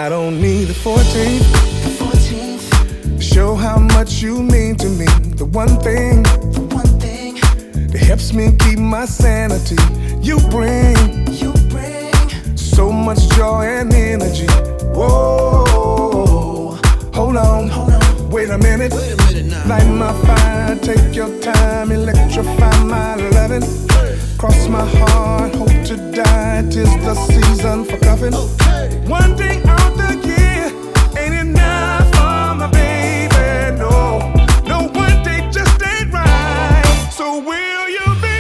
I don't need the 14th. Show how much you mean to me. The one thing that helps me keep my sanity. You bring so much joy and energy. Whoa, hold on, wait a minute now. Light my fire, take your time, electrify my loving. Cross my heart, hope to die, 'tis the season for cuffing. One day out the year ain't enough for my baby, no. No, one day just ain't right. So will you be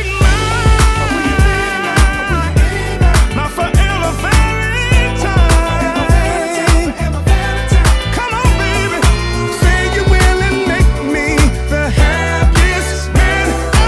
mine? My forever Valentine. Come on, baby, say you will and make me the happiest man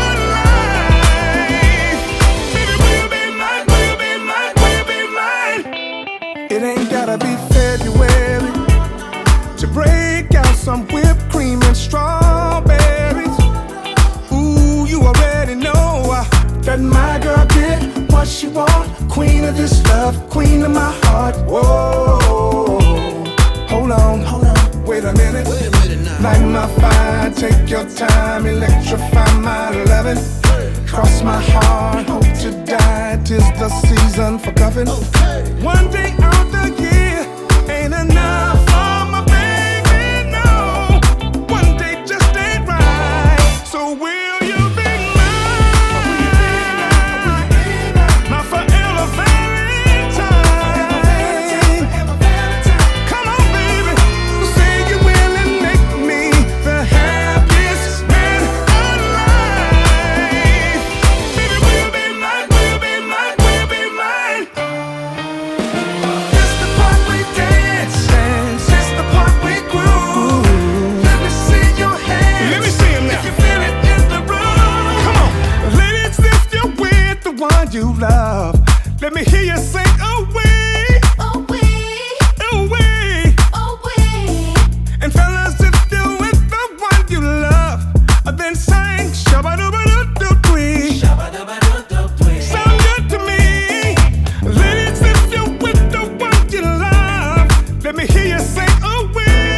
alive. Baby, will you be mine? Will you be mine? Will you be mine? It ain't gotta be February to break out some whipped cream and strawberries. Ooh, you already know that my girl get what she want. Queen of this love, queen of my heart. Whoa, hold on, wait a minute now. Light my fire, take your time, electrify my loving. Cross my heart, hope to die, 'tis the season for cuffing. One day out the year ain't enough for my baby, no. One day just ain't right. So will you be mine? My forever Valentine. Come on, baby, say you will and make me the happiest man alive. Baby, will you be mine? Will you be mine? Will you be mine? This the part we dance, this the part we groove. Let me see your hands. Let me see 'em now. If you feel it in the room. Come on, ladies, if you're with the one you love, let me hear you sing away, away. And fellas, if you're with the one you love, then sing shabba-dubba-doo-doo-dwee. Sound good to me. Ladies, if you're with the one you love, let me hear you sing away,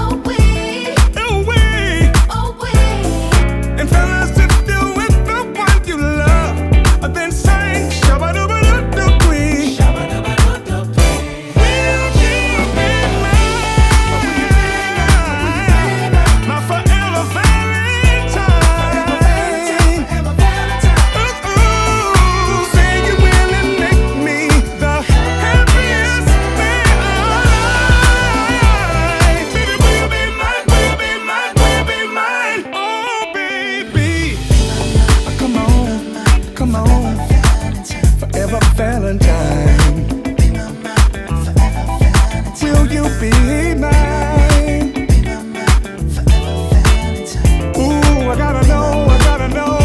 away. And fellas, if you're with the one you love, then sing shabba-dubba-doo-doo-dwee. Will you be mine? My forever Valentine. Ooh, say you will and make me the happiest man alive. Baby, will you be mine? Will you be mine? Will you be mine? Oh, baby, come on, forever Valentine. Will you be mine? Ooh, I gotta know.